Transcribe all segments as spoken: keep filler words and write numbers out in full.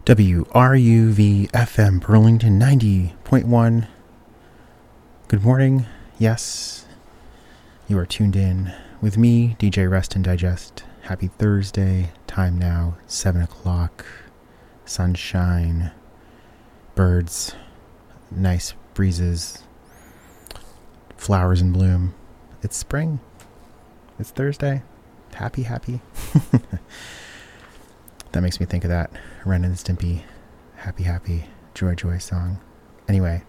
W R U V F M Burlington ninety point one. Good morning. Yes, you are tuned in with me, D J Rest and Digest. Happy Thursday. Time now, seven o'clock. Sunshine. Birds. Nice breezes. Flowers in bloom. It's spring. It's Thursday. Happy, happy. That makes me think of that Ren and Stimpy Happy Happy Joy Joy song. Anyway,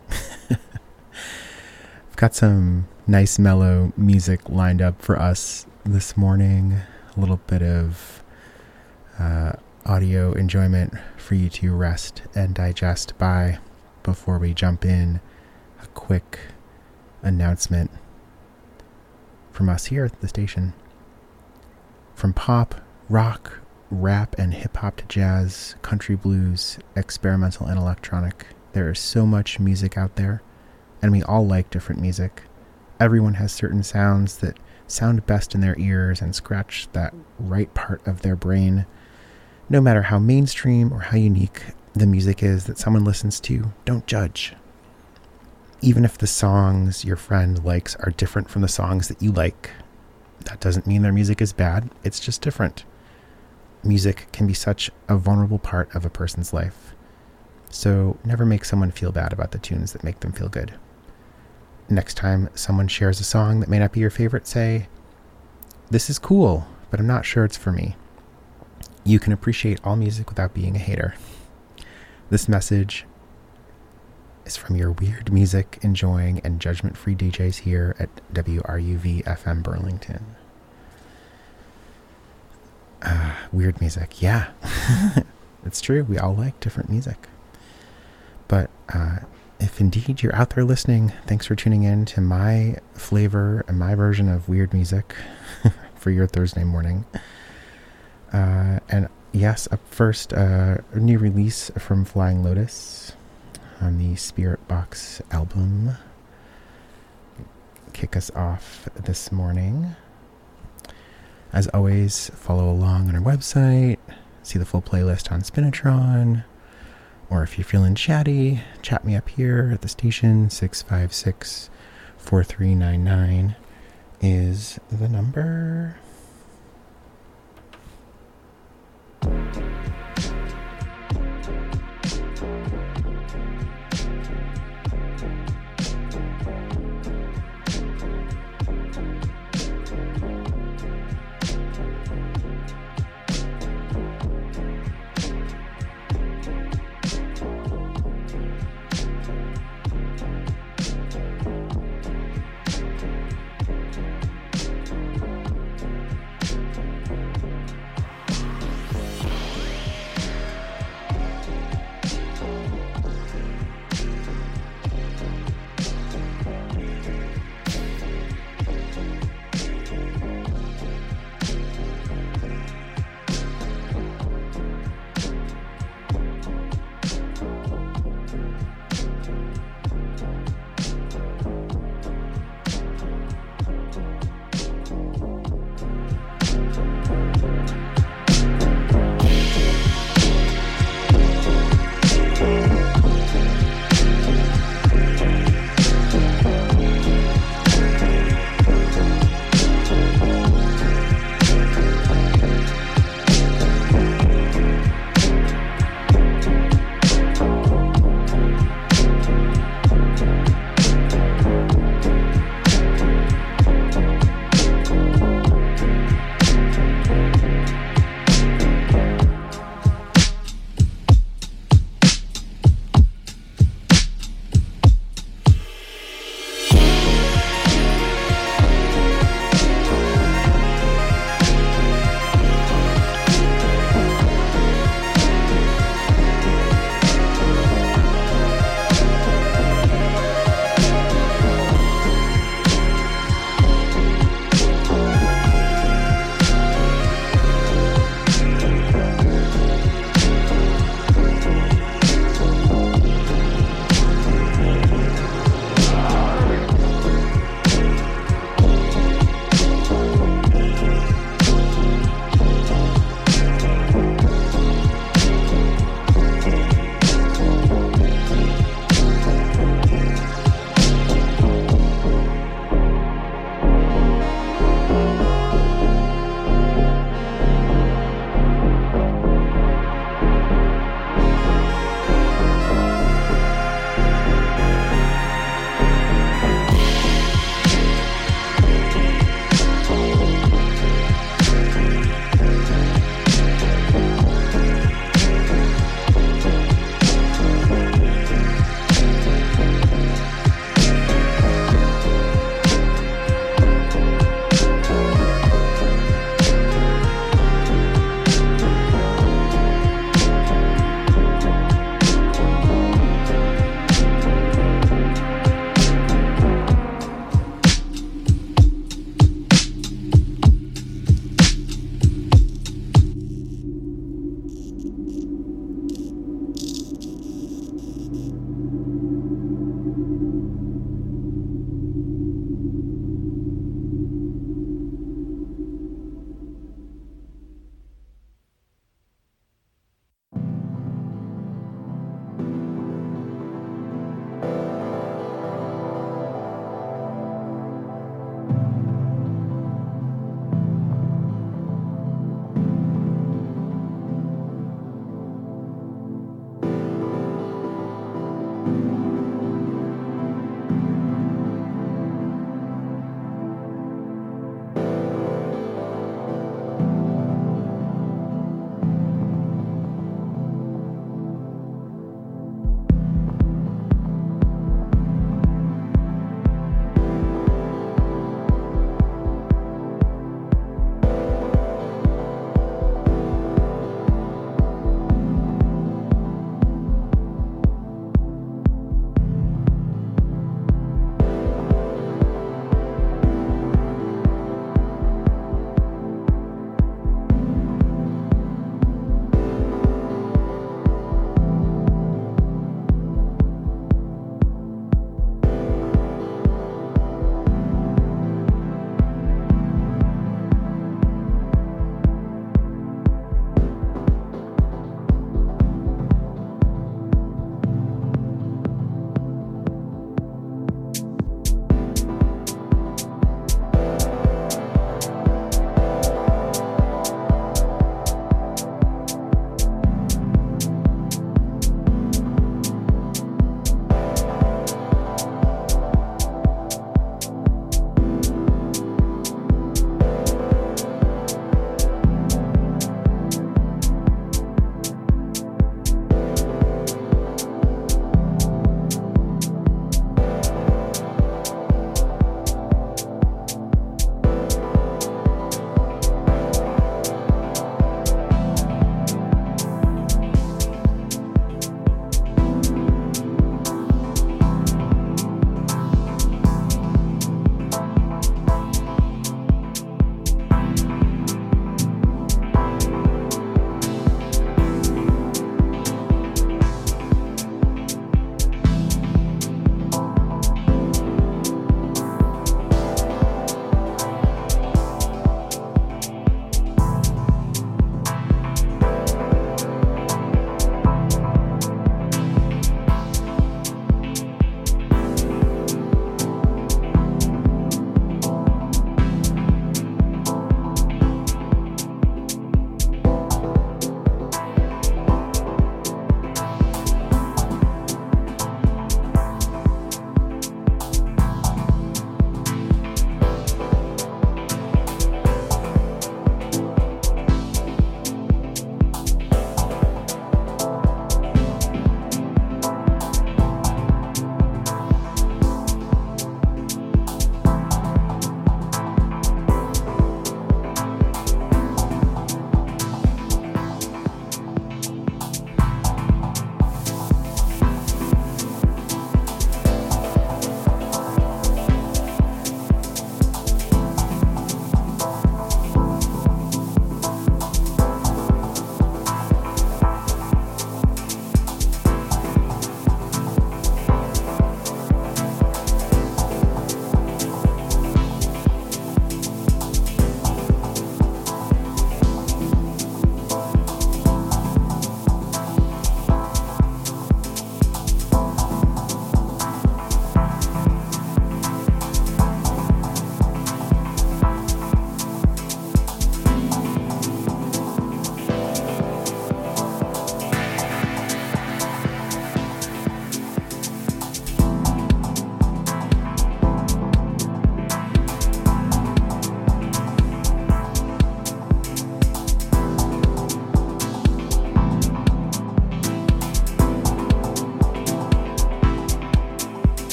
I've got some nice mellow music lined up for us this morning. A little bit of uh, audio enjoyment for you to rest and digest by. Before we jump in, a quick announcement from us here at the station. From pop, rock, rap and hip-hop to jazz, country blues, experimental and electronic. There is so much music out there, and we all like different music. Everyone has certain sounds that sound best in their ears and scratch that right part of their brain. No matter how mainstream or how unique the music is that someone listens to, don't judge. Even if the songs your friend likes are different from the songs that you like, that doesn't mean their music is bad. It's just different. Music can be such a vulnerable part of a person's life. So never make someone feel bad about the tunes that make them feel good. Next time someone shares a song that may not be your favorite, say, "This is cool, but I'm not sure it's for me." You can appreciate all music without being a hater. This message is from your weird music enjoying and judgment-free D Js here at W R U V F M Burlington. Uh, weird music, yeah. It's true, we all like different music. But uh, if indeed you're out there listening, thanks for tuning in to my flavor and my version of weird music for your Thursday morning. Uh, and yes, up first, uh, a new release from Flying Lotus on the Spirit Box album. Kick us off this morning. As always, follow along on our website, see the full playlist on Spinatron, or if you're feeling chatty, chat me up here at the station. Six five six, four three nine nine is the number.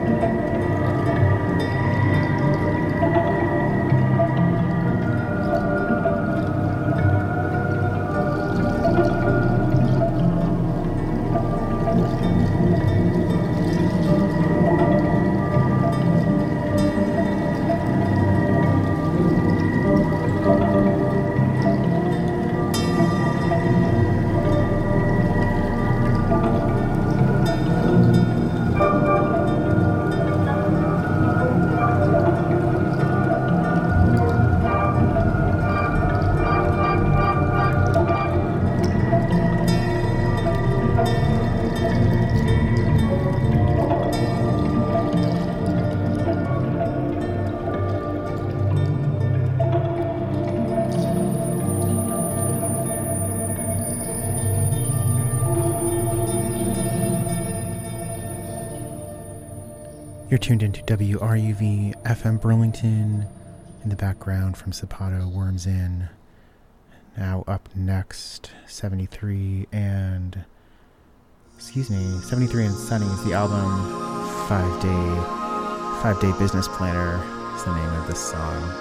You're tuned into W R U V F M Burlington. In the background from Zapato, Worms In. Now up next, seventy-three and... Excuse me, seventy-three and Sunny is the album. Five Day... Five Day Business Planner is the name of this song.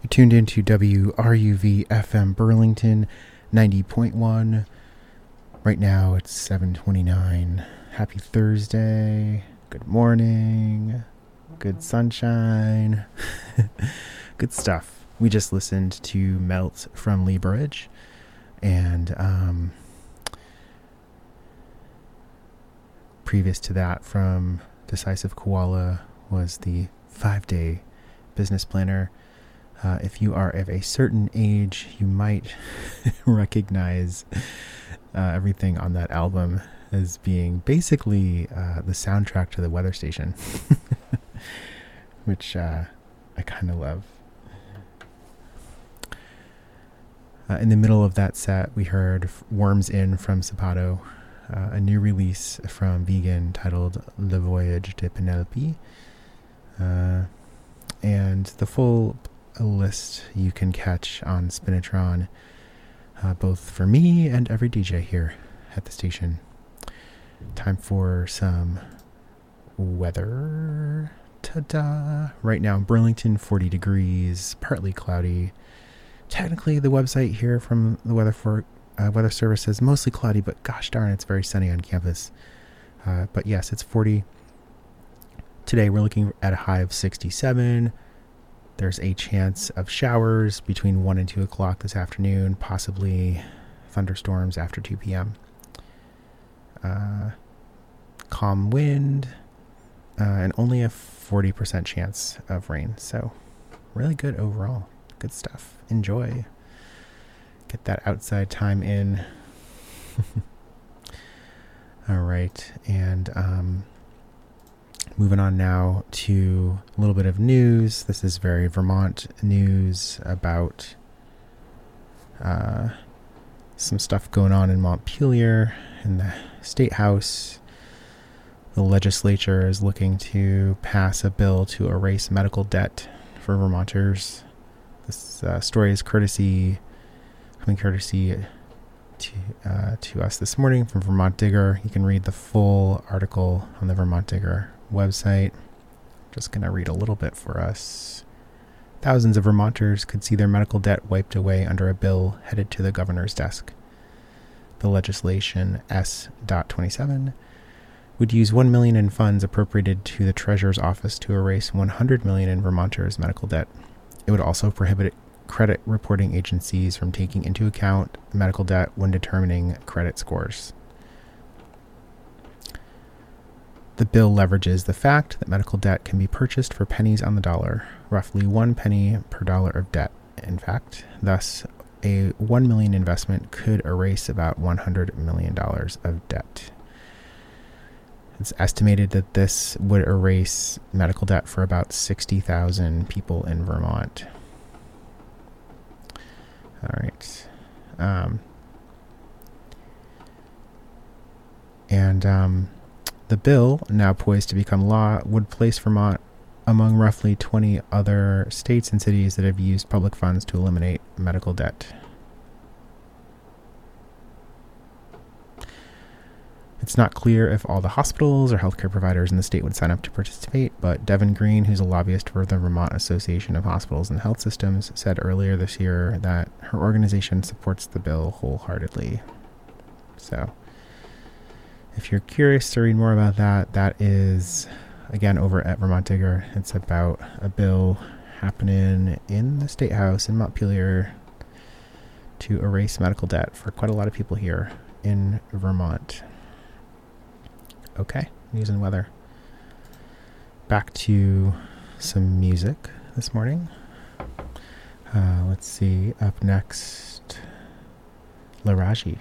You're tuned into W R U V F M Burlington ninety point one. Right now it's seven twenty-nine. Happy Thursday. Good morning. Good sunshine. Good stuff. We just listened to Melt from Lee Burridge. And um, previous to that from Decisive Koala was the five-day business planner. Uh, if you are of a certain age, you might recognize uh, everything on that album as being basically uh, the soundtrack to the weather station, which uh, I kind of love. Uh, in the middle of that set, we heard Worms In from Zapato, uh, a new release from Vegan titled Le Voyage de Penelope. Uh, and the full list you can catch on Spinitron, uh, both for me and every D J here at the station. Time for some weather. Ta-da! Right now in Burlington, forty degrees, partly cloudy. Technically, the website here from the weather for uh, weather service says mostly cloudy, but gosh darn, it's very sunny on campus. Uh, but yes, it's forty. Today we're looking at a high of sixty-seven. There's a chance of showers between one and two o'clock this afternoon, possibly thunderstorms after two p.m. Uh, calm wind, uh, and only a forty percent chance of rain. So really good overall. Good stuff. Enjoy. Get that outside time in. All right. And um, moving on now to a little bit of news. This is very Vermont news about uh, some stuff going on in Montpelier in the State House. The legislature is looking to pass a bill to erase medical debt for Vermonters. This uh, story is courtesy, coming courtesy to uh, to us this morning from Vermont Digger. You can read the full article on the Vermont Digger website. Just going to read a little bit for us. Thousands of Vermonters could see their medical debt wiped away under a bill headed to the governor's desk. The legislation S twenty-seven would use one million dollars in funds appropriated to the Treasurer's Office to erase one hundred million dollars in Vermonters' medical debt. It would also prohibit credit reporting agencies from taking into account medical debt when determining credit scores. The bill leverages the fact that medical debt can be purchased for pennies on the dollar, roughly one penny per dollar of debt, in fact. Thus, a one million dollars investment could erase about one hundred million dollars of debt. It's estimated that this would erase medical debt for about sixty thousand people in Vermont. All right. Um, and um, the bill, now poised to become law, would place Vermont among roughly twenty other states and cities that have used public funds to eliminate medical debt. It's not clear if all the hospitals or healthcare providers in the state would sign up to participate, but Devin Green, who's a lobbyist for the Vermont Association of Hospitals and Health Systems, said earlier this year that her organization supports the bill wholeheartedly. So, if you're curious to read more about that, that is, again, over at Vermont Digger. It's about a bill happening in the State House in Montpelier to erase medical debt for quite a lot of people here in Vermont. Okay, news and weather. Back to some music this morning. Uh, let's see, up next, Laraji.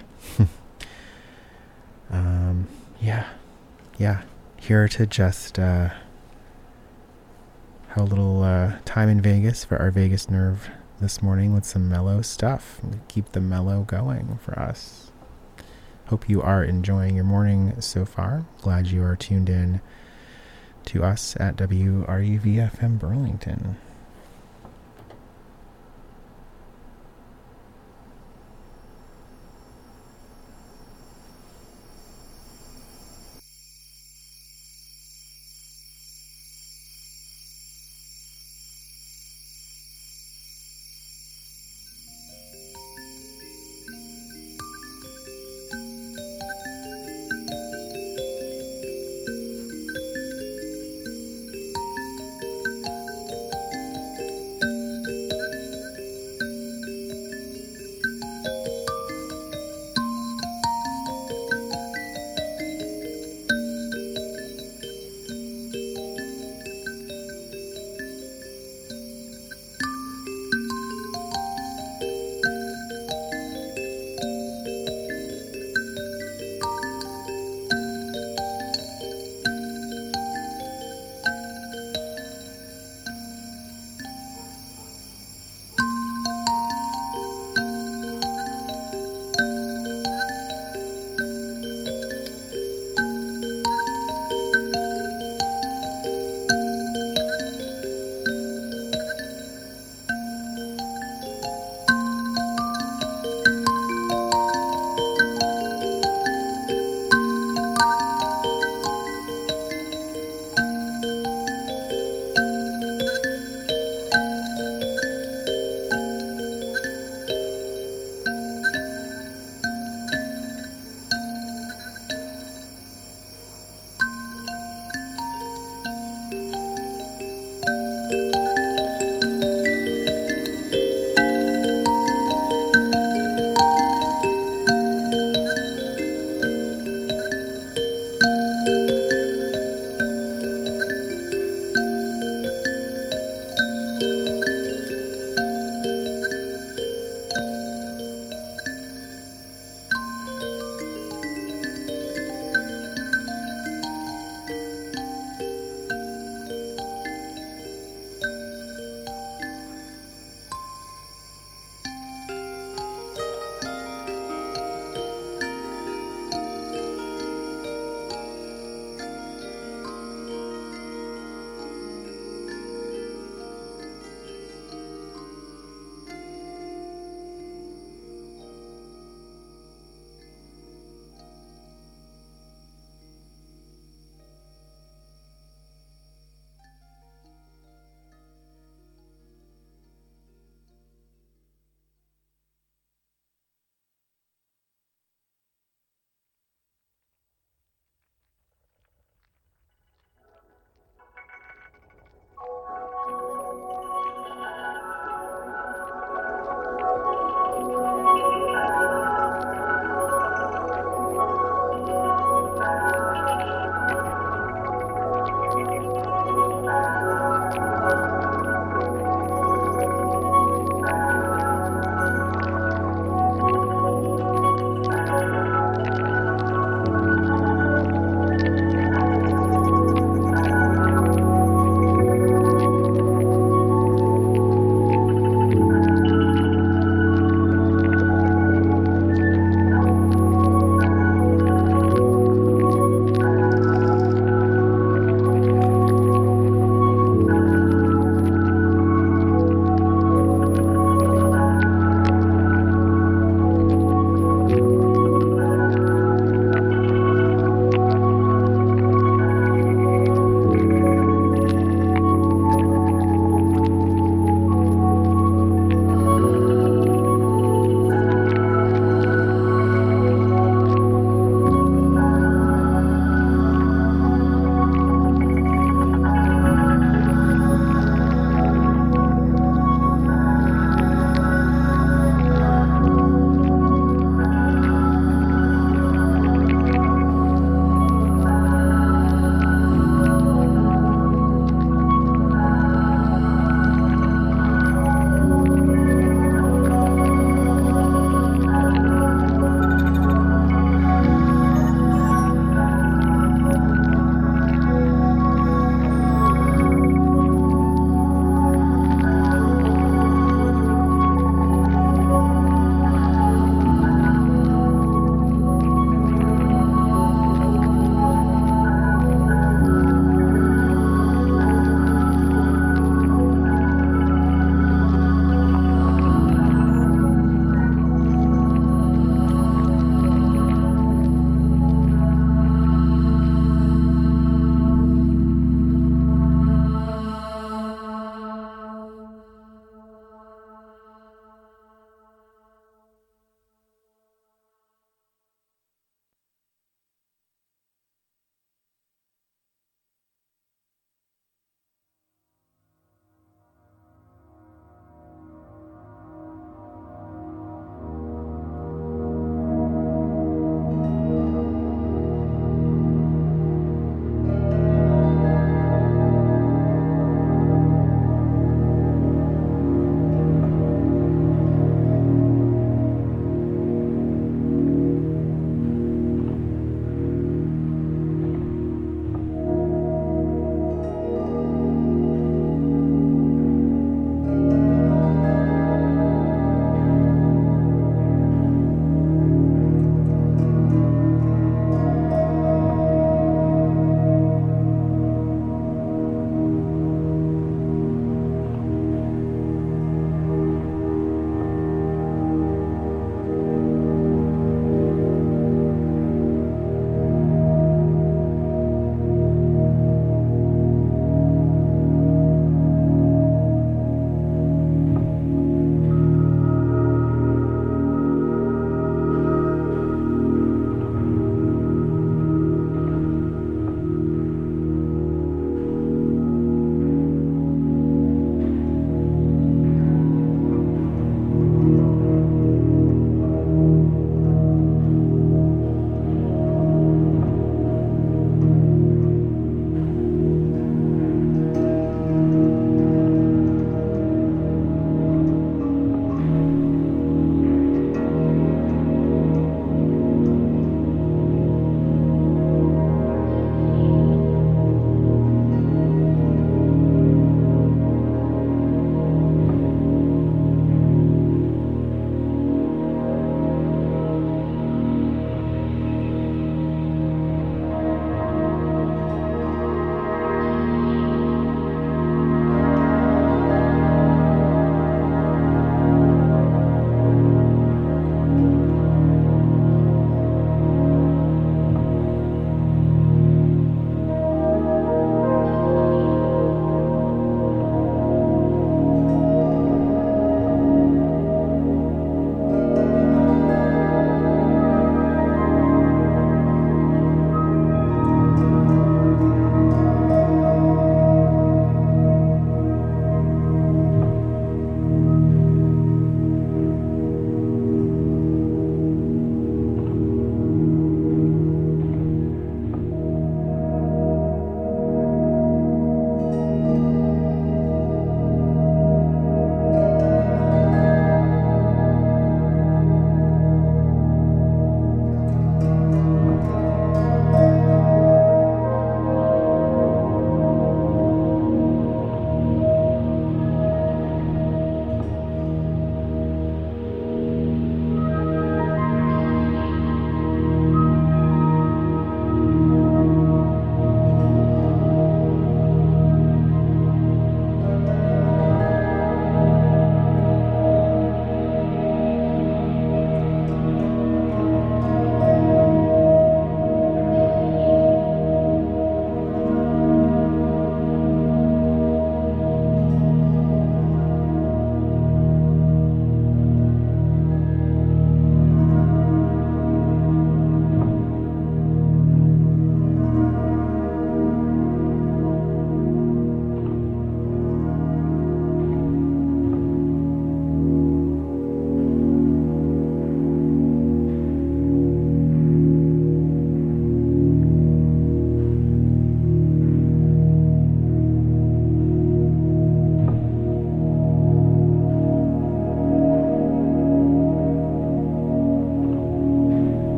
um, yeah, yeah, here to just uh, have a little uh, time in Vegas for our Vegas Nerve this morning with some mellow stuff. Keep the mellow going for us. Hope you are enjoying your morning so far. Glad you are tuned in to us at W R U V F M Burlington.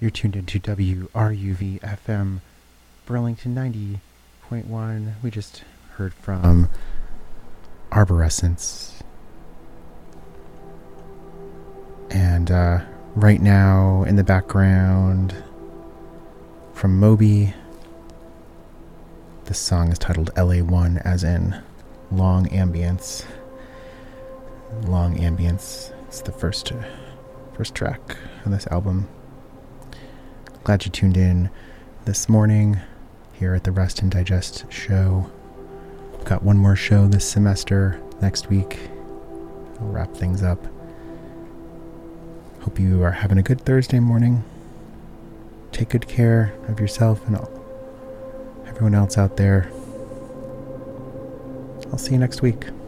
You're tuned into W R U V F M, Burlington ninety point one. We just heard from Arborescence. And uh, right now in the background from Moby, this song is titled L A one, as in long ambience. Long ambience. It's the first, first track on this album. Glad you tuned in this morning here at the Rest and Digest show. Got one more show this semester. Next week I'll wrap things up. Hope you are having a good Thursday morning. Take good care of yourself and all, everyone else out there. I'll see you next week.